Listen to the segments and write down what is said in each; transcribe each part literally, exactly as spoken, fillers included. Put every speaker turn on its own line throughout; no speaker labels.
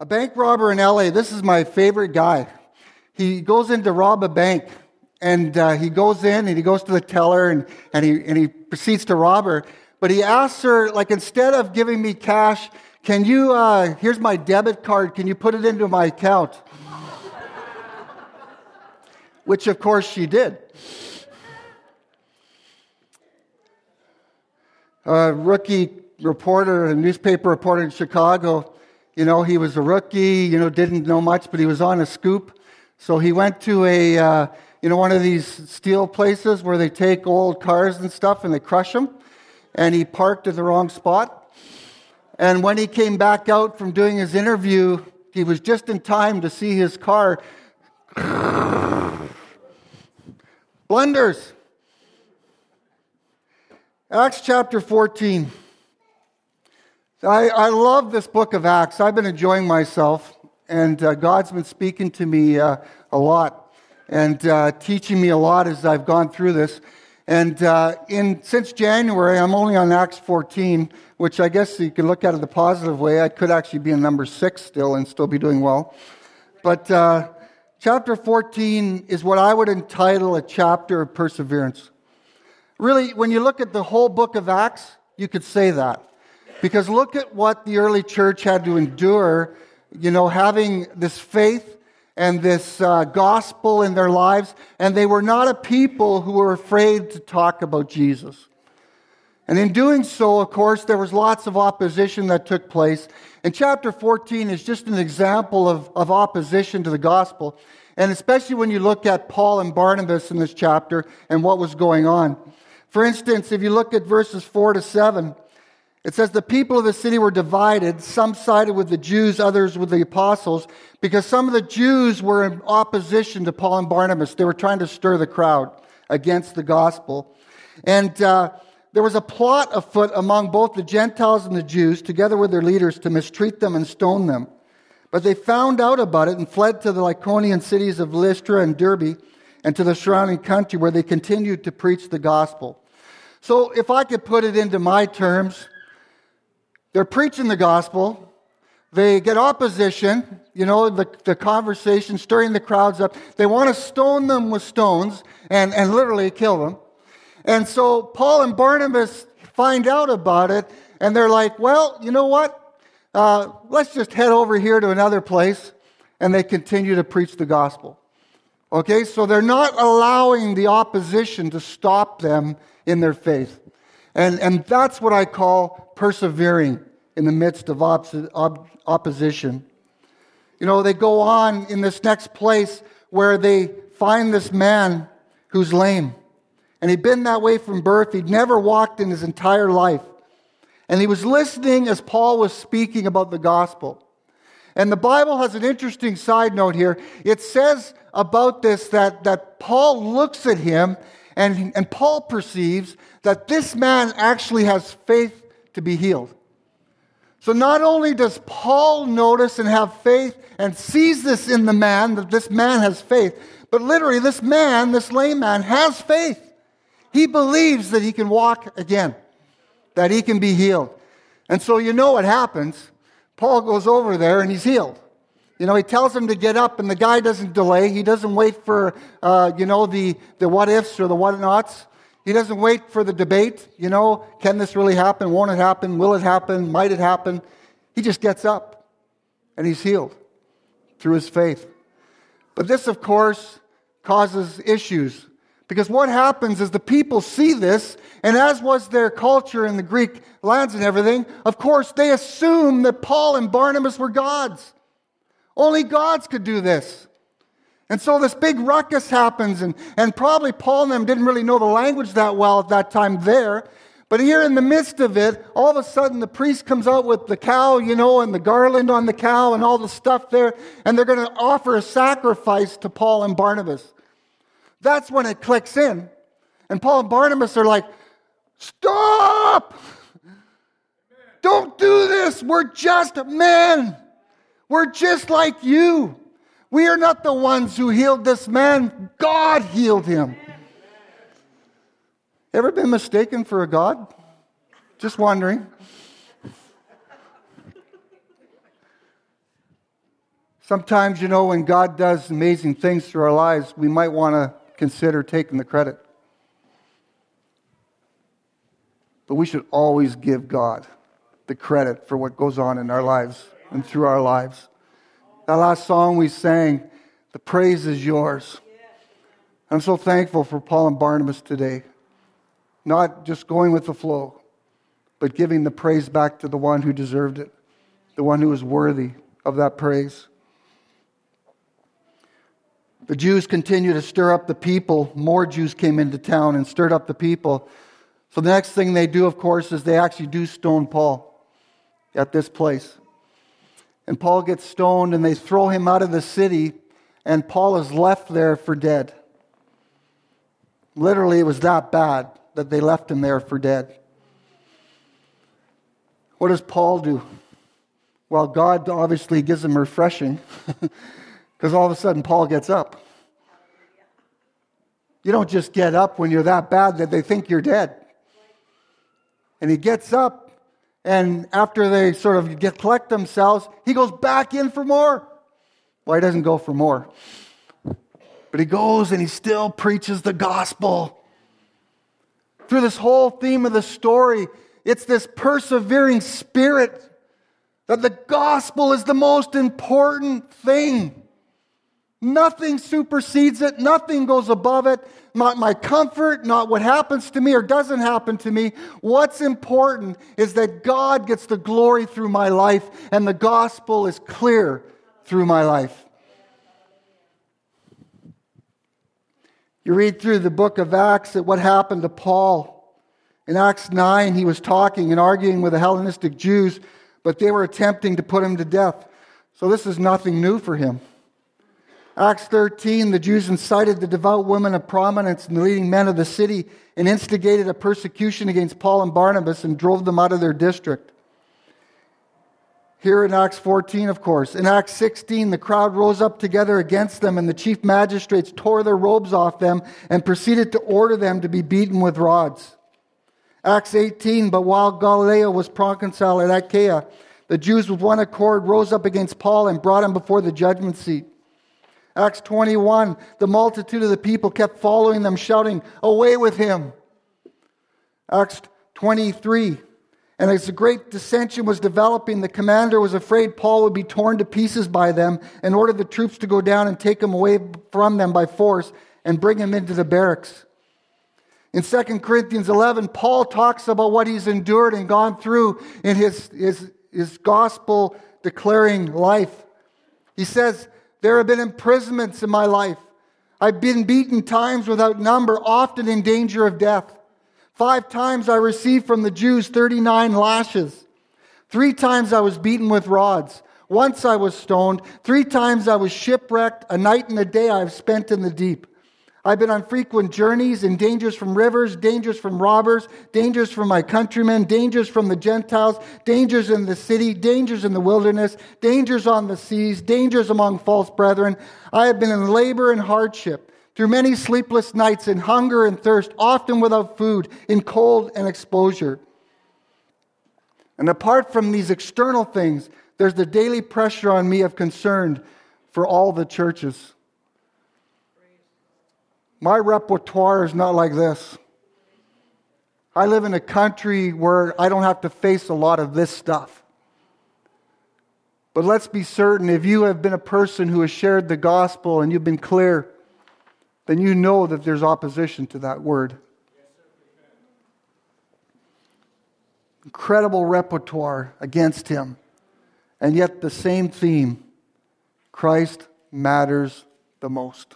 A bank robber in L A, this is my favorite guy. He goes in to rob a bank, and uh, he goes in and he goes to the teller and, and, he, and he proceeds to rob her. But he asks her, like, instead of giving me cash, can you, uh, here's my debit card, can you put it into my account? Which, of course, she did. A rookie reporter, a newspaper reporter in Chicago, you know, he was a rookie, you know, didn't know much, but he was on a scoop. So he went to a, uh, you know, one of these steel places where they take old cars and stuff and they crush them. And he parked at the wrong spot. And when he came back out from doing his interview, he was just in time to see his car. Blunders. Acts chapter fourteen. I, I love this book of Acts. I've been enjoying myself, and uh, God's been speaking to me uh, a lot and uh, teaching me a lot as I've gone through this. And uh, in since January, I'm only on Acts fourteen, which I guess you can look at it the positive way. I could actually be in number six still and still be doing well. But uh, chapter fourteen is what I would entitle a chapter of perseverance. Really, when you look at the whole book of Acts, you could say that. Because look at what the early church had to endure, you know, having this faith and this uh, gospel in their lives. And they were not a people who were afraid to talk about Jesus. And in doing so, of course, there was lots of opposition that took place. And chapter fourteen is just an example of, of opposition to the gospel. And especially when you look at Paul and Barnabas in this chapter and what was going on. For instance, if you look at verses four to seven, it says, the people of the city were divided. Some sided with the Jews, others with the apostles, because some of the Jews were in opposition to Paul and Barnabas. They were trying to stir the crowd against the gospel. And uh, there was a plot afoot among both the Gentiles and the Jews, together with their leaders, to mistreat them and stone them. But they found out about it and fled to the Lycaonian cities of Lystra and Derbe and to the surrounding country, where they continued to preach the gospel. So if I could put it into my terms, they're preaching the gospel. They get opposition, you know, the, the conversation, stirring the crowds up. They want to stone them with stones and, and literally kill them. And so Paul and Barnabas find out about it, and they're like, well, you know what? Uh, let's just head over here to another place. And they continue to preach the gospel. Okay, so they're not allowing the opposition to stop them in their faith. And, and that's what I call persevering in the midst of op- op- opposition. You know, they go on in this next place where they find this man who's lame. And he'd been that way from birth. He'd never walked in his entire life. And he was listening as Paul was speaking about the gospel. And the Bible has an interesting side note here. It says about this that, that Paul looks at him and, and Paul perceives that this man actually has faith to be healed. So not only does Paul notice and have faith and sees this in the man, that this man has faith, but literally this man, this lame man, has faith. He believes that he can walk again, that he can be healed. And so you know what happens. Paul goes over there and he's healed. You know, he tells him to get up, and the guy doesn't delay. He doesn't wait for, uh, you know, the, the what-ifs or the what-nots. He doesn't wait for the debate. You know, can this really happen? Won't it happen? Will it happen? Might it happen? He just gets up, and he's healed through his faith. But this, of course, causes issues. Because what happens is the people see this, and as was their culture in the Greek lands and everything, of course, they assume that Paul and Barnabas were gods. Only gods could do this. And so this big ruckus happens, and, and probably Paul and them didn't really know the language that well at that time there. But here in the midst of it, all of a sudden the priest comes out with the cow, you know, and the garland on the cow and all the stuff there, and they're going to offer a sacrifice to Paul and Barnabas. That's when it clicks in. And Paul and Barnabas are like, stop! Don't do this! We're just men! We're just like you. We are not the ones who healed this man. God healed him. Ever been mistaken for a god? Just wondering. Sometimes, you know, when God does amazing things through our lives, we might want to consider taking the credit. But we should always give God the credit for what goes on in our lives and through our lives. That last song we sang, the praise is yours. I'm so thankful for Paul and Barnabas today. Not just going with the flow, but giving the praise back to the one who deserved it, the one who was worthy of that praise. The Jews continued to stir up the people. More Jews came into town and stirred up the people. So the next thing they do, of course, is they actually do stone Paul at this place. And Paul gets stoned and they throw him out of the city, and Paul is left there for dead. Literally, it was that bad that they left him there for dead. What does Paul do? Well, God obviously gives him refreshing because all of a sudden Paul gets up. You don't just get up when you're that bad that they think you're dead. And he gets up, and after they sort of get collect themselves, he goes back in for more. Well, he doesn't go for more. But he goes and he still preaches the gospel. Through this whole theme of the story, it's this persevering spirit that the gospel is the most important thing. Nothing supersedes it. Nothing goes above it. Not my comfort, not what happens to me or doesn't happen to me. What's important is that God gets the glory through my life, and the gospel is clear through my life. You read through the book of Acts at what happened to Paul. In Acts nine, he was talking and arguing with the Hellenistic Jews, but they were attempting to put him to death. So this is nothing new for him. Acts thirteen, the Jews incited the devout women of prominence and the leading men of the city and instigated a persecution against Paul and Barnabas and drove them out of their district. Here in Acts fourteen, of course. In Acts sixteen, the crowd rose up together against them, and the chief magistrates tore their robes off them and proceeded to order them to be beaten with rods. Acts eighteen, but while Gallio was proconsul at Achaia, the Jews with one accord rose up against Paul and brought him before the judgment seat. Acts twenty-one, the multitude of the people kept following them, shouting, "Away with him!" Acts twenty-three, and as the great dissension was developing, the commander was afraid Paul would be torn to pieces by them and ordered the troops to go down and take him away from them by force and bring him into the barracks. In Second Corinthians eleven, Paul talks about what he's endured and gone through in his, his, his gospel-declaring life. He says, "There have been imprisonments in my life. I've been beaten times without number, often in danger of death. Five times I received from the Jews thirty-nine lashes. Three times I was beaten with rods. Once I was stoned. Three times I was shipwrecked. A night and a day I have spent in the deep. I've been on frequent journeys, in dangers from rivers, dangers from robbers, dangers from my countrymen, dangers from the Gentiles, dangers in the city, dangers in the wilderness, dangers on the seas, dangers among false brethren. I have been in labor and hardship, through many sleepless nights, in hunger and thirst, often without food, in cold and exposure." And apart from these external things, there's the daily pressure on me of concern for all the churches. My repertoire is not like this. I live in a country where I don't have to face a lot of this stuff. But let's be certain, if you have been a person who has shared the gospel and you've been clear, then you know that there's opposition to that word. Incredible repertoire against him. And yet the same theme, Christ matters the most.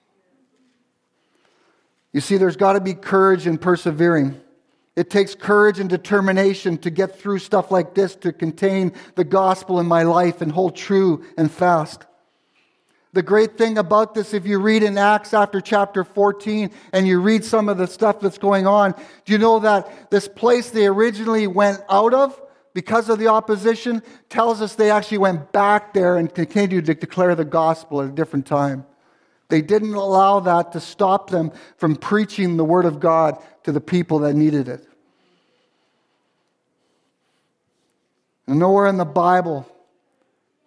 You see, there's got to be courage in persevering. It takes courage and determination to get through stuff like this, to contain the gospel in my life and hold true and fast. The great thing about this, if you read in Acts after chapter fourteen and you read some of the stuff that's going on, do you know that this place they originally went out of because of the opposition tells us they actually went back there and continued to declare the gospel at a different time. They didn't allow that to stop them from preaching the word of God to the people that needed it. And nowhere in the Bible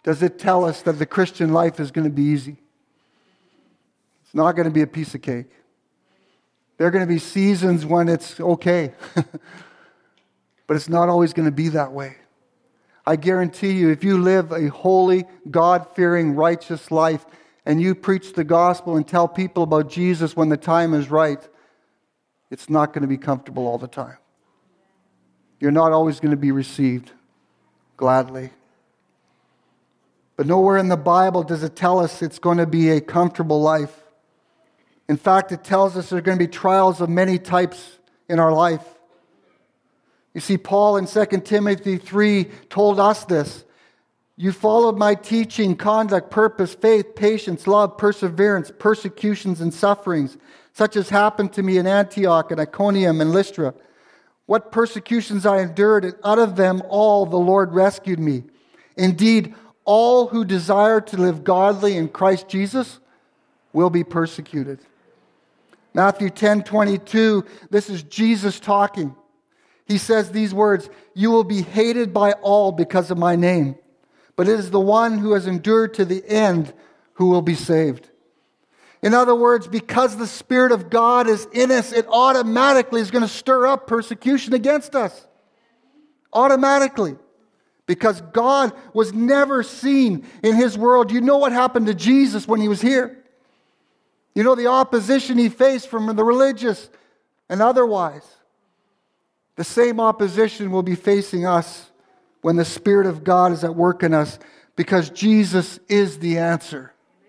does it tell us that the Christian life is going to be easy. It's not going to be a piece of cake. There are going to be seasons when it's okay. But it's not always going to be that way. I guarantee you, if you live a holy, God-fearing, righteous life, and you preach the gospel and tell people about Jesus when the time is right, it's not going to be comfortable all the time. You're not always going to be received gladly. But nowhere in the Bible does it tell us it's going to be a comfortable life. In fact, it tells us there are going to be trials of many types in our life. You see, Paul in Second Timothy three told us this. You followed my teaching, conduct, purpose, faith, patience, love, perseverance, persecutions, and sufferings, such as happened to me in Antioch and Iconium and Lystra. What persecutions I endured, and out of them all the Lord rescued me. Indeed, all who desire to live godly in Christ Jesus will be persecuted. Matthew ten twenty-two, this is Jesus talking. He says these words, you will be hated by all because of my name, but it is the one who has endured to the end who will be saved. In other words, because the Spirit of God is in us, it automatically is going to stir up persecution against us. Automatically. Because God was never seen in His world. You know what happened to Jesus when He was here. You know the opposition He faced from the religious and otherwise. The same opposition will be facing us when the Spirit of God is at work in us, because Jesus is the answer.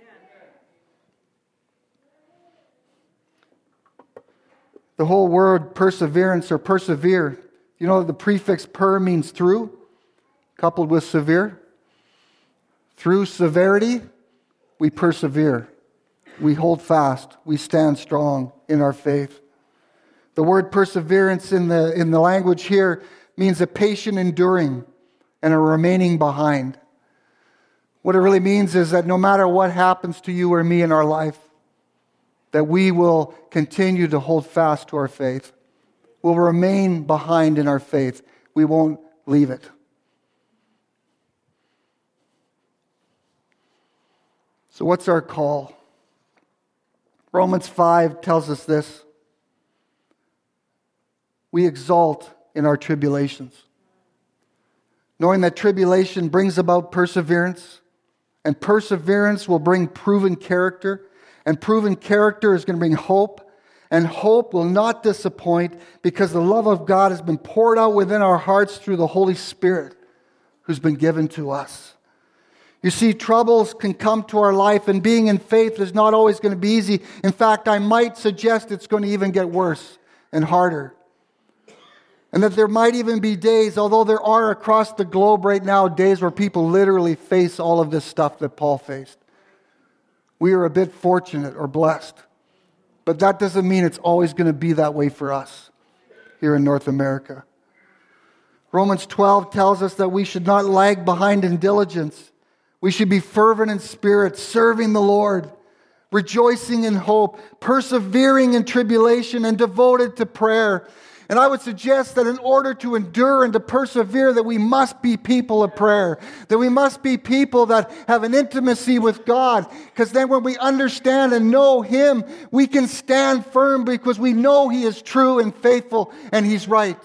The whole word perseverance or persevere, you know the prefix per means through, coupled with severe. Through severity, we persevere. We hold fast. We stand strong in our faith. The word perseverance in the, in the language here means a patient enduring and a remaining behind. What it really means is that no matter what happens to you or me in our life, that we will continue to hold fast to our faith. We'll remain behind in our faith. We won't leave it. So what's our call? Romans five tells us this. We exult in our tribulations, knowing that tribulation brings about perseverance, and perseverance will bring proven character, and proven character is going to bring hope, and hope will not disappoint because the love of God has been poured out within our hearts through the Holy Spirit who's been given to us. You see, troubles can come to our life, and being in faith is not always going to be easy. In fact, I might suggest it's going to even get worse and harder. And that there might even be days, although there are across the globe right now, days where people literally face all of this stuff that Paul faced. We are a bit fortunate or blessed. But that doesn't mean it's always going to be that way for us here in North America. Romans twelve tells us that we should not lag behind in diligence. We should be fervent in spirit, serving the Lord, rejoicing in hope, persevering in tribulation, and devoted to prayer. And I would suggest that in order to endure and to persevere, that we must be people of prayer. That we must be people that have an intimacy with God. Because then when we understand and know Him, we can stand firm because we know He is true and faithful and He's right.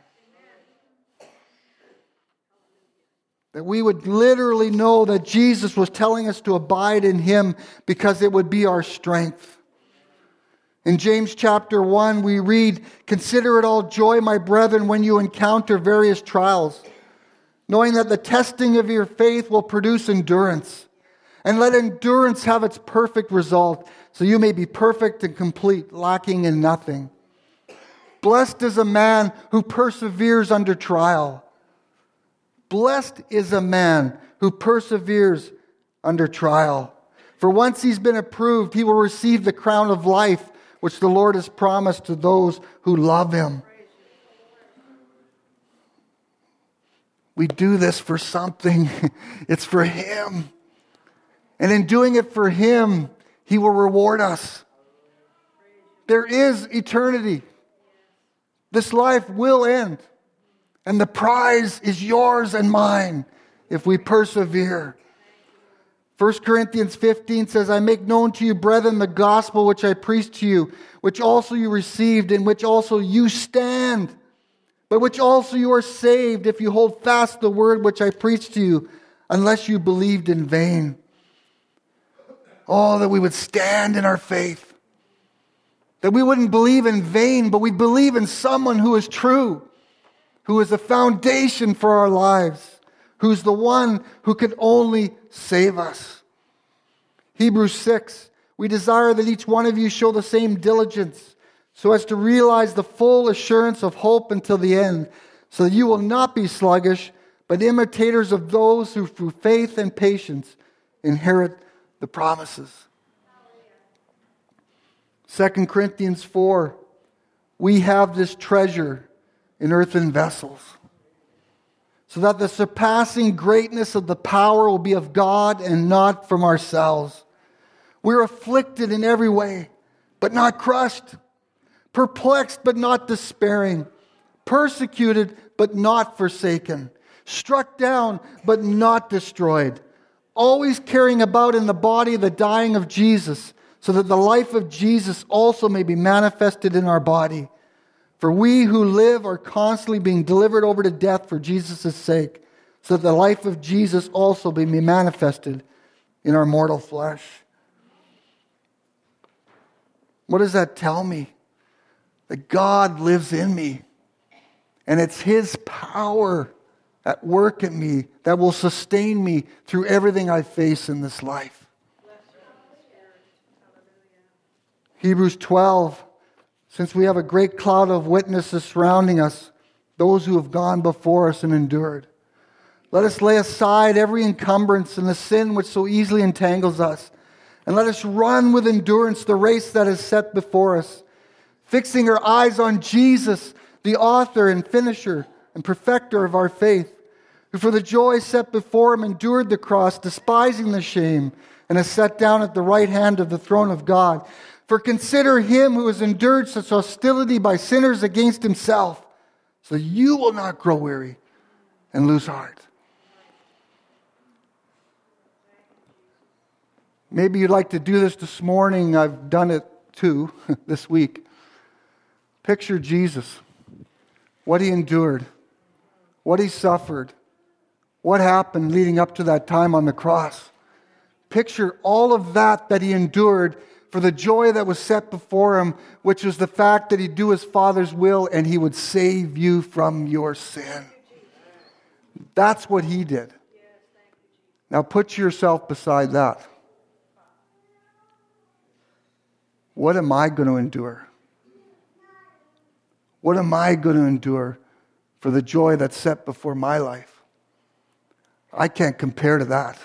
That we would literally know that Jesus was telling us to abide in Him because it would be our strength. In James chapter one, we read, "Consider it all joy, my brethren, when you encounter various trials, knowing that the testing of your faith will produce endurance. And let endurance have its perfect result, so you may be perfect and complete, lacking in nothing. Blessed is a man who perseveres under trial. Blessed is a man who perseveres under trial. For once he's been approved, he will receive the crown of life, which the Lord has promised to those who love Him." We do this for something. It's for Him. And in doing it for Him, He will reward us. There is eternity. This life will end. And the prize is yours and mine if we persevere. First Corinthians fifteen says, I make known to you, brethren, the gospel which I preached to you, which also you received, in which also you stand, by which also you are saved, if you hold fast the word which I preached to you, unless you believed in vain. Oh, that we would stand in our faith. That we wouldn't believe in vain, but we'd believe in someone who is true, who is the foundation for our lives, who's the one who can only save us. Hebrews six, we desire that each one of you show the same diligence so as to realize the full assurance of hope until the end, so that you will not be sluggish, but imitators of those who through faith and patience inherit the promises. Second Corinthians four, we have this treasure in earthen vessels, so that the surpassing greatness of the power will be of God and not from ourselves. We're afflicted in every way, but not crushed. Perplexed, but not despairing. Persecuted, but not forsaken. Struck down, but not destroyed. Always carrying about in the body the dying of Jesus, so that the life of Jesus also may be manifested in our body. For we who live are constantly being delivered over to death for Jesus' sake, so that the life of Jesus also may be manifested in our mortal flesh. What does that tell me? That God lives in me, and it's His power at work in me that will sustain me through everything I face in this life. Hebrews twelve, since we have a great cloud of witnesses surrounding us, those who have gone before us and endured, let us lay aside every encumbrance and the sin which so easily entangles us, and let us run with endurance the race that is set before us, fixing our eyes on Jesus, the author and finisher and perfecter of our faith, who for the joy set before Him endured the cross, despising the shame, and is set down at the right hand of the throne of God. For consider Him who has endured such hostility by sinners against Himself, so that you will not grow weary and lose heart. Maybe you'd like to do this this morning. I've done it too this week. Picture Jesus, what He endured, what He suffered, what happened leading up to that time on the cross. Picture all of that that He endured for the joy that was set before Him, which was the fact that He'd do His Father's will and He would save you from your sin. That's what He did. Now put yourself beside that. What am I going to endure? What am I going to endure for the joy that's set before my life? I can't compare to that.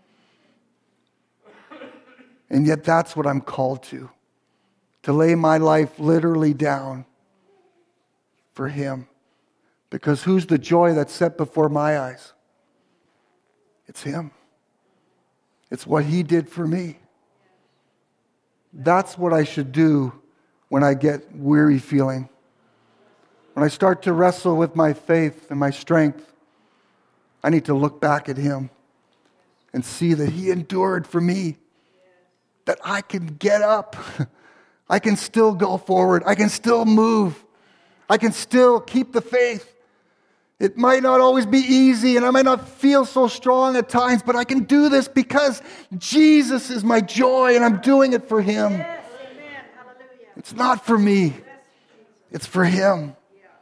And yet that's what I'm called to. To lay my life literally down for Him. Because who's the joy that's set before my eyes? It's Him. It's what He did for me. That's what I should do when I get weary feeling. When I start to wrestle with my faith and my strength, I need to look back at Him and see that He endured for me. That I can get up. I can still go forward. I can still move. I can still keep the faith. It might not always be easy and I might not feel so strong at times, but I can do this because Jesus is my joy and I'm doing it for Him.
Yes, amen. Hallelujah.
It's not for me. It's for Him.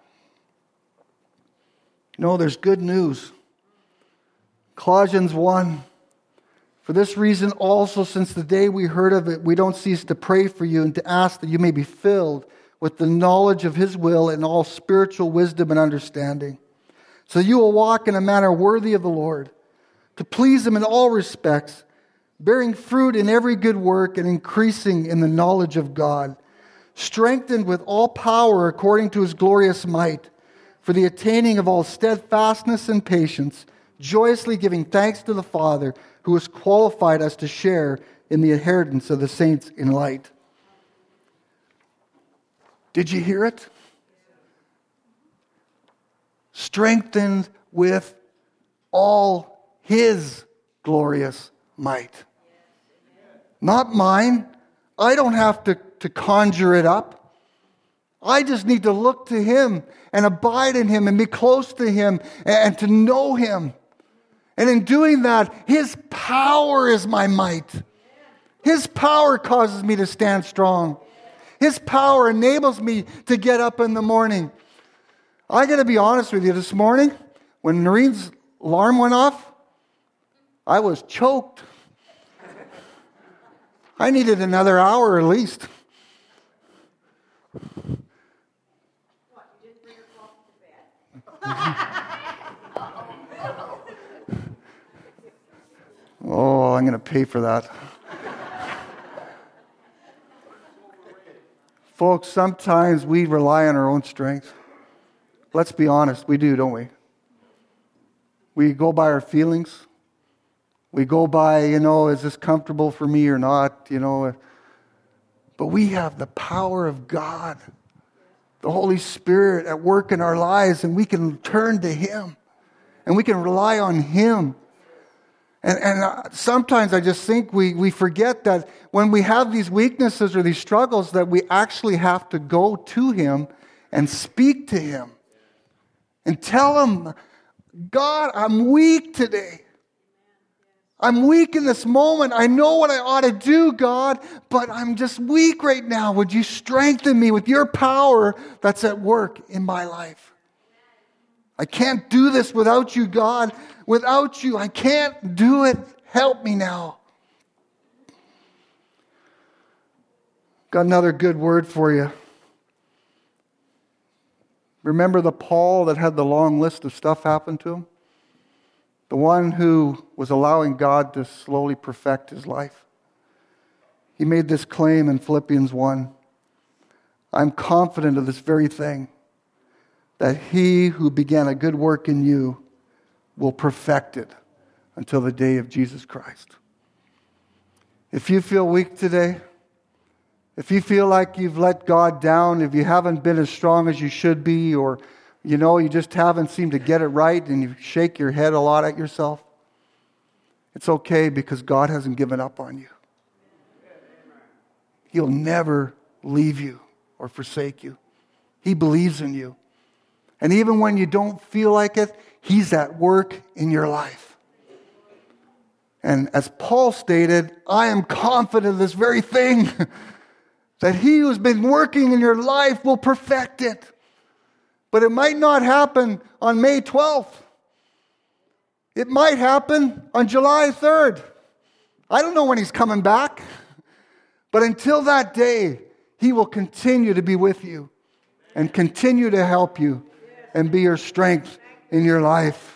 No, there's good news. Colossians one. For this reason also, since the day we heard of it, we don't cease to pray for you and to ask that you may be filled with the knowledge of His will and all spiritual wisdom and understanding, so you will walk in a manner worthy of the Lord, to please Him in all respects, bearing fruit in every good work and increasing in the knowledge of God, strengthened with all power according to His glorious might, for the attaining of all steadfastness and patience, joyously giving thanks to the Father who has qualified us to share in the inheritance of the saints in light. Did you hear it? Strengthened with all His glorious might. Not mine. I don't have to, to conjure it up. I just need to look to Him and abide in Him and be close to Him and, and to know Him. And in doing that, His power is my might. His power causes me to stand strong. His power enables me to get up in the morning. I got to be honest with you, this morning, when Noreen's alarm went off, I was choked. I needed another hour at least.
What, you didn't bring her cloth to bed?
Oh, I'm going to pay for that. Folks, sometimes we rely on our own strength. Let's be honest, we do, don't we? We go by our feelings. We go by, you know, is this comfortable for me or not, you know. But we have the power of God, the Holy Spirit at work in our lives, and we can turn to Him, and we can rely on Him. And, and sometimes I just think we, we forget that when we have these weaknesses or these struggles, that we actually have to go to Him and speak to Him and tell Him, God, I'm weak today. I'm weak in this moment. I know what I ought to do, God, but I'm just weak right now. Would you strengthen me with your power that's at work in my life? I can't do this without you, God. Without you, I can't do it. Help me now. Got another good word for you. Remember the Paul that had the long list of stuff happen to him? The one who was allowing God to slowly perfect his life. He made this claim in Philippians one. I'm confident of this very thing, that He who began a good work in you will perfect it until the day of Jesus Christ. If you feel weak today, if you feel like you've let God down, if you haven't been as strong as you should be, or you know, you just haven't seemed to get it right and you shake your head a lot at yourself, it's okay because God hasn't given up on you. He'll never leave you or forsake you. He believes in you. And even when you don't feel like it, He's at work in your life. And as Paul stated, I am confident of this very thing, that He who's been working in your life will perfect it. But it might not happen on May twelfth. It might happen on July third. I don't know when He's coming back. But until that day, He will continue to be with you and continue to help you and be your strength in your life.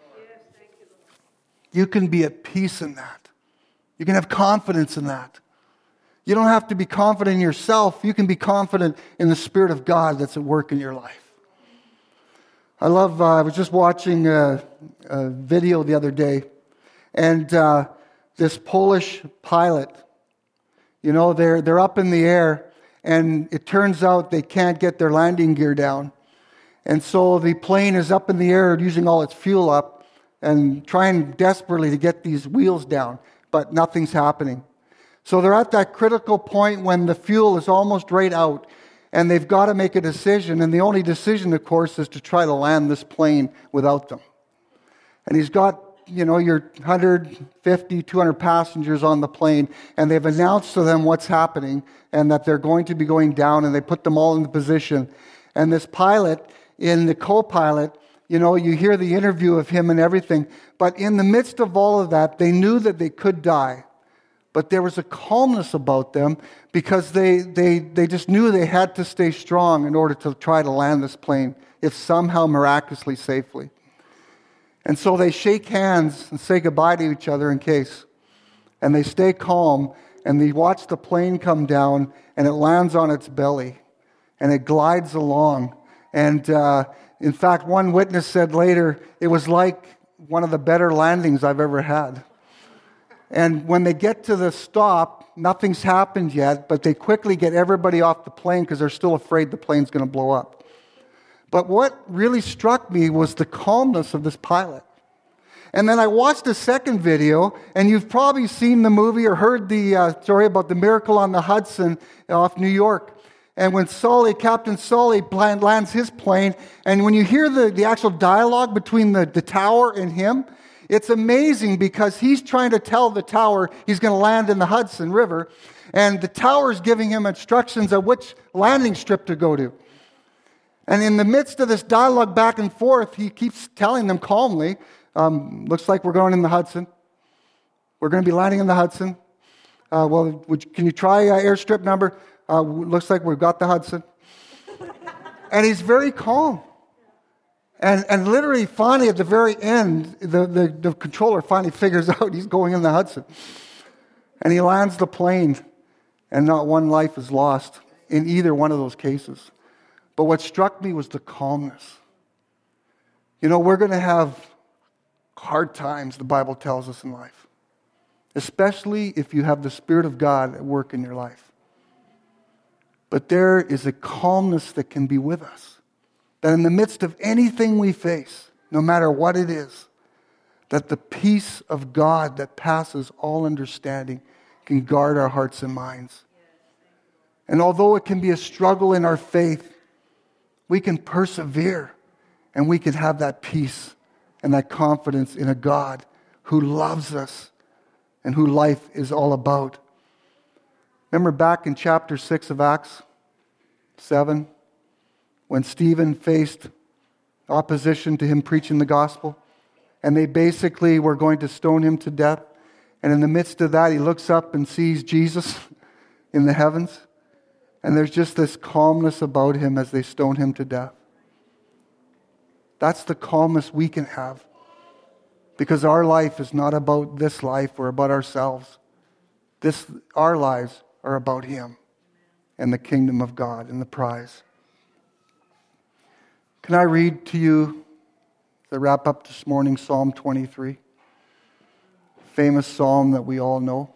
You can be at peace in that. You can have confidence in that. You don't have to be confident in yourself. You can be confident in the Spirit of God that's at work in your life. I love, uh, I was just watching a, a video the other day, and uh, this Polish pilot, you know, they're, they're up in the air, and it turns out they can't get their landing gear down. And so the plane is up in the air using all its fuel up and trying desperately to get these wheels down, but nothing's happening. So they're at that critical point when the fuel is almost right out, and they've got to make a decision. And the only decision, of course, is to try to land this plane without them. And he's got, you know, your one hundred fifty, two hundred passengers on the plane, and they've announced to them what's happening and that they're going to be going down, and they put them all in the position. And this pilot, in the co-pilot, you know, you hear the interview of him and everything, but in the midst of all of that, they knew that they could die. But there was a calmness about them because they, they, they just knew they had to stay strong in order to try to land this plane, if somehow miraculously safely. And so they shake hands and say goodbye to each other in case. And they stay calm, and they watch the plane come down, and it lands on its belly, and it glides along. And uh, in fact, one witness said later, it was like one of the better landings I've ever had. And when they get to the stop, nothing's happened yet, but they quickly get everybody off the plane because they're still afraid the plane's going to blow up. But what really struck me was the calmness of this pilot. And then I watched a second video, and you've probably seen the movie or heard the uh, story about the Miracle on the Hudson off New York. And when Sully, Captain Sully lands his plane, and when you hear the, the actual dialogue between the, the tower and him, it's amazing because he's trying to tell the tower he's going to land in the Hudson River, and the tower's giving him instructions of which landing strip to go to. And in the midst of this dialogue back and forth, he keeps telling them calmly, um, looks like we're going in the Hudson. We're going to be landing in the Hudson. Uh, well, would you, can you try uh, airstrip number? Uh, looks like we've got the Hudson. And he's very calm. And and literally, finally, at the very end, the, the, the controller finally figures out he's going in the Hudson. And he lands the plane, and not one life is lost in either one of those cases. But what struck me was the calmness. You know, we're going to have hard times, the Bible tells us, in life. Especially if you have the Spirit of God at work in your life. But there is a calmness that can be with us. That in the midst of anything we face, no matter what it is, that the peace of God that passes all understanding can guard our hearts and minds. And although it can be a struggle in our faith, we can persevere and we can have that peace and that confidence in a God who loves us and who life is all about. Remember back in chapter six of Acts seven, when Stephen faced opposition to him preaching the gospel, and they basically were going to stone him to death. And in the midst of that, he looks up and sees Jesus in the heavens, and there's just this calmness about him as they stone him to death. That's the calmness we can have, because our life is not about this life or about ourselves. This, our lives are about Him and the kingdom of God and the prize. Can I read to you, to wrap up this morning, Psalm twenty-three? Famous psalm that we all know.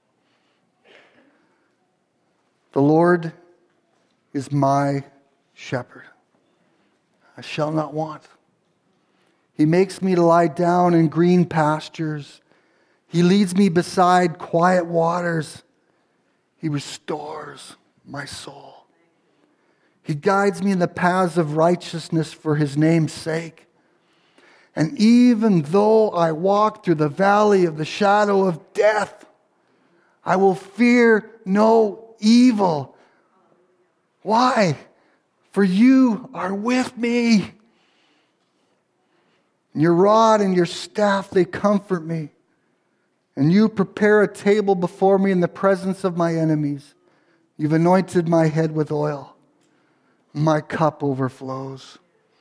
The Lord is my shepherd. I shall not want. He makes me to lie down in green pastures. He leads me beside quiet waters. He restores my soul. He guides me in the paths of righteousness for His name's sake. And even though I walk through the valley of the shadow of death, I will fear no evil. Why? For you are with me. Your rod and your staff, they comfort me. And you prepare a table before me in the presence of my enemies. You've anointed my head with oil. My cup overflows.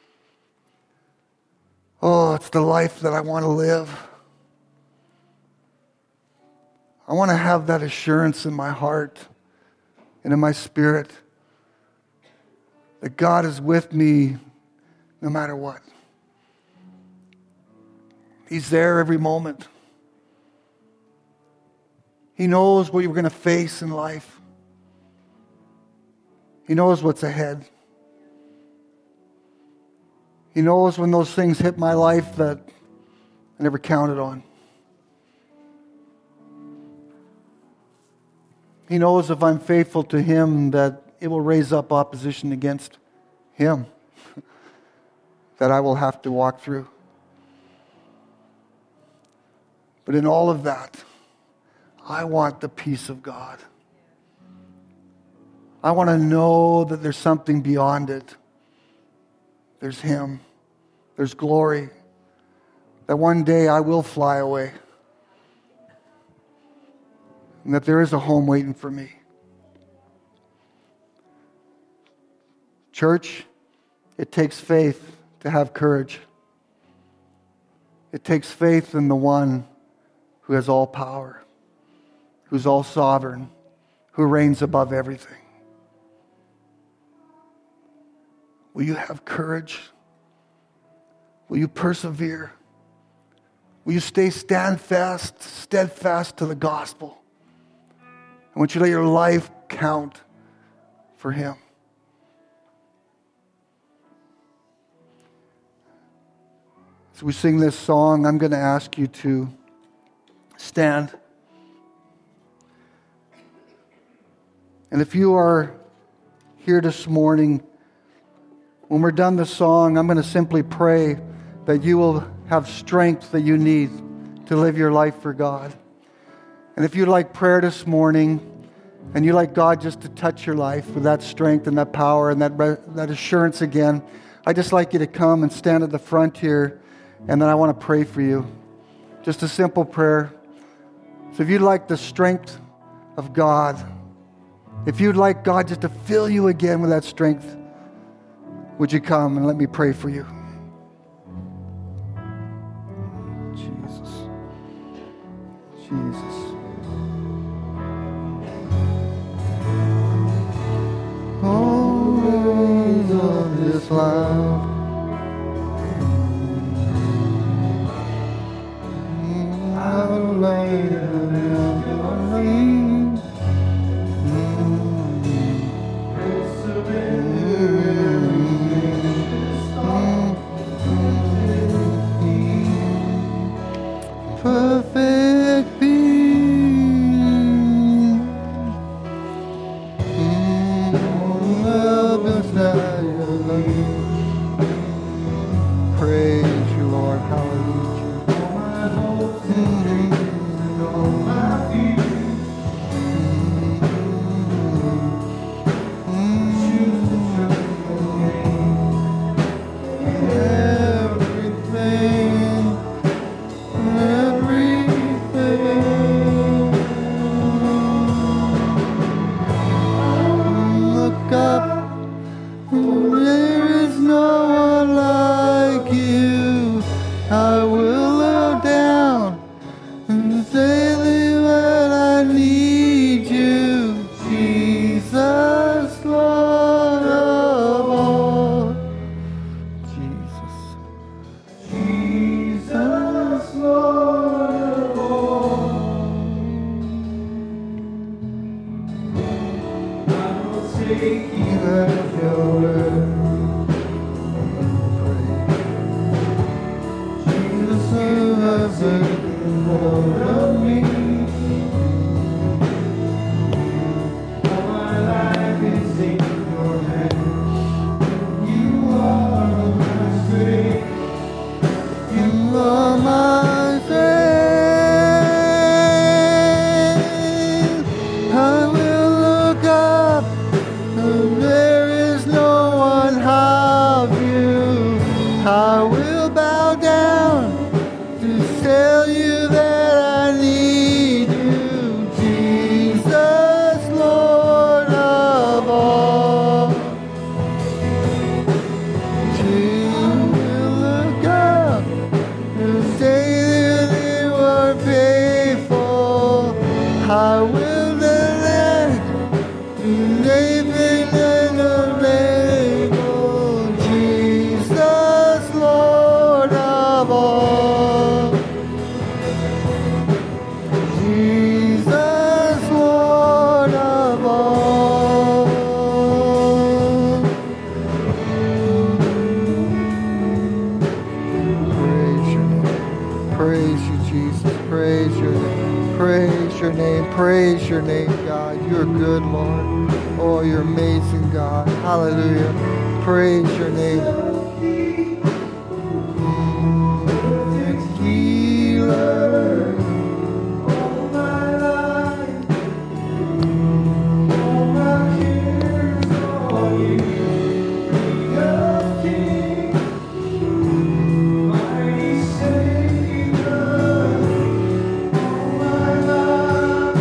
Oh, it's the life that I want to live. I want to have that assurance in my heart and in my spirit that God is with me no matter what. He's there every moment. He knows what you're going to face in life. He knows what's ahead. He knows when those things hit my life that I never counted on. He knows if I'm faithful to Him that it will raise up opposition against Him that I will have to walk through. But in all of that, I want the peace of God. I want to know that there's something beyond it. There's Him. There's glory. That one day I will fly away. And that there is a home waiting for me. Church, it takes faith to have courage. It takes faith in the one who has all power, who's all sovereign, who reigns above everything. Will you have courage? Will you persevere? Will you stay standfast, steadfast to the gospel? I want you to let your life count for Him. As we sing this song, I'm going to ask you to stand. And if you are here this morning, when we're done the song, I'm going to simply pray that you will have strength that you need to live your life for God. And if you'd like prayer this morning, and you like God just to touch your life with that strength and that power and that that assurance again, I'd just like you to come and stand at the front here, and then I want to pray for you. Just a simple prayer. So if you'd like the strength of God, if you'd like God just to fill you again with that strength, would you come and let me pray for you? Jesus. Jesus. Always on this life, I'll lay down your name. Perfect peace. Praise you, Lord. Hallelujah. Praise your name, God. You're good, Lord. Oh, you're amazing, God. Hallelujah. Praise your name. Healer. All my life. All my cares on you. King of kings. Mighty Savior. All my life.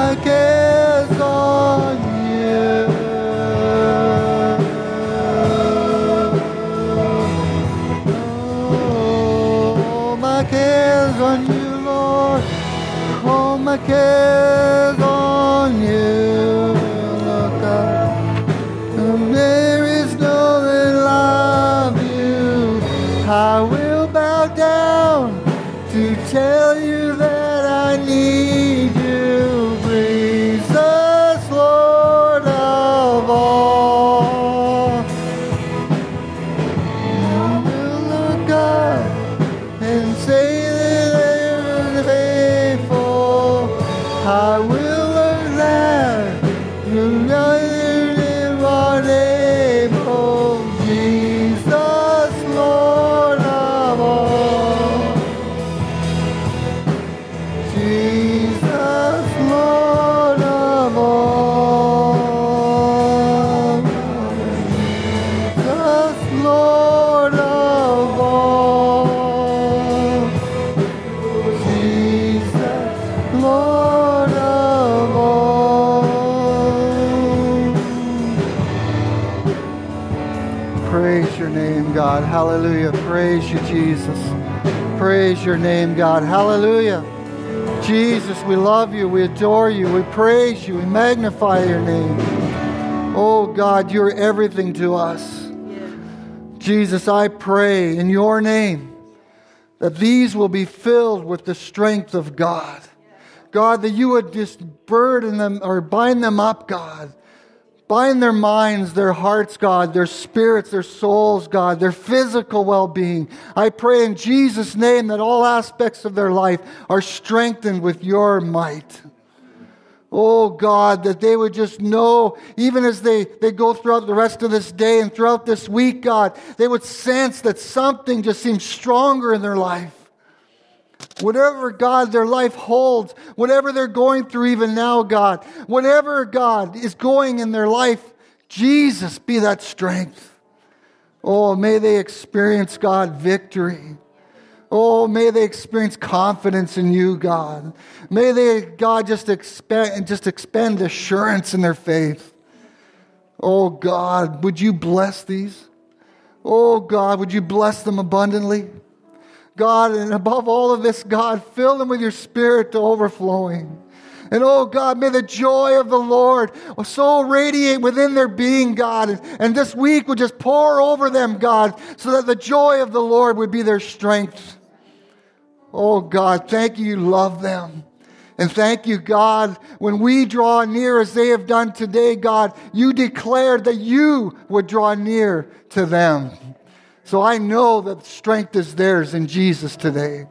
my cares on you. Oh, my cares on you, Lord. All my cares on you. Look up. And there is no one like you. I will bow down to tell you that I need you. Jesus, Lord of all. I will look up and say that you're faithful. I will learn that you're not able. Jesus, Lord of all. Jesus, Lord of all. Jesus, Lord of all. Jesus, Lord of all. Praise your name, God. Hallelujah. Praise you, Jesus. Praise your name, God. Hallelujah. Jesus, we love you. We adore you. We praise you. We magnify your name. Oh, God, you're everything to us. Jesus, I pray in your name that these will be filled with the strength of God. God, that you would just burden them or bind them up, God. Bind their minds, their hearts, God, their spirits, their souls, God, their physical well-being. I pray in Jesus' name that all aspects of their life are strengthened with your might. Oh, God, that they would just know, even as they, they go throughout the rest of this day and throughout this week, God, they would sense that something just seems stronger in their life. Whatever, God, their life holds, whatever they're going through even now, God, whatever, God, is going in their life, Jesus, be that strength. Oh, may they experience, God, victory. Oh, may they experience confidence in you, God. May they, God, just expand, just expend assurance in their faith. Oh, God, would you bless these? Oh, God, would you bless them abundantly? God, and above all of this, God, fill them with your Spirit to overflowing. And oh, God, may the joy of the Lord so radiate within their being, God. And, and this week would just pour over them, God, so that the joy of the Lord would be their strength. Oh, God, thank you, you love them. And thank you, God, when we draw near as they have done today, God, you declared that you would draw near to them. So I know that strength is theirs in Jesus today.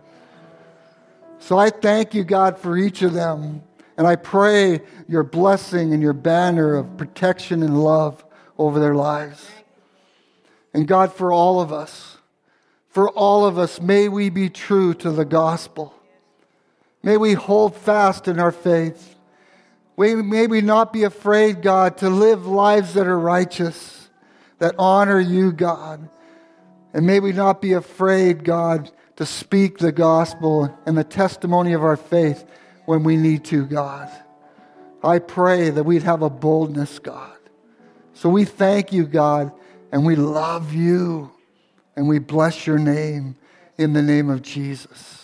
So I thank you, God, for each of them. And I pray your blessing and your banner of protection and love over their lives. And God, for all of us, for all of us, may we be true to the gospel. May we hold fast in our faith. May we not be afraid, God, to live lives that are righteous, that honor you, God. And may we not be afraid, God, to speak the gospel and the testimony of our faith when we need to, God. I pray that we'd have a boldness, God. So we thank you, God, and we love you, and we bless your name in the name of Jesus.